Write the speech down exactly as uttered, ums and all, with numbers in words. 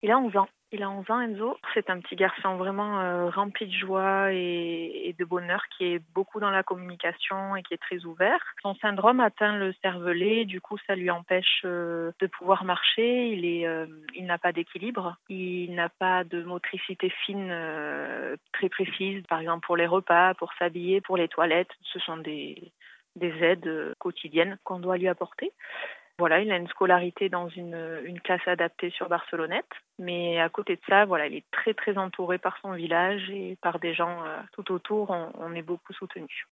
Il a onze ans. Il a onze ans, Enzo. C'est un petit garçon vraiment euh, rempli de joie et, et de bonheur, qui est beaucoup dans la communication et qui est très ouvert. Son syndrome atteint le cervelet, du coup ça lui empêche euh, de pouvoir marcher. Il est, euh, il n'a pas d'équilibre. Il n'a pas de motricité fine euh, très précise, par exemple pour les repas, pour s'habiller, pour les toilettes. Ce sont des, des aides euh, quotidiennes qu'on doit lui apporter. Voilà, il a une scolarité dans une, une classe adaptée sur Barcelonnette. Mais à côté de ça, voilà, il est très très entouré par son village et par des gens euh, tout autour. On, on est beaucoup soutenus.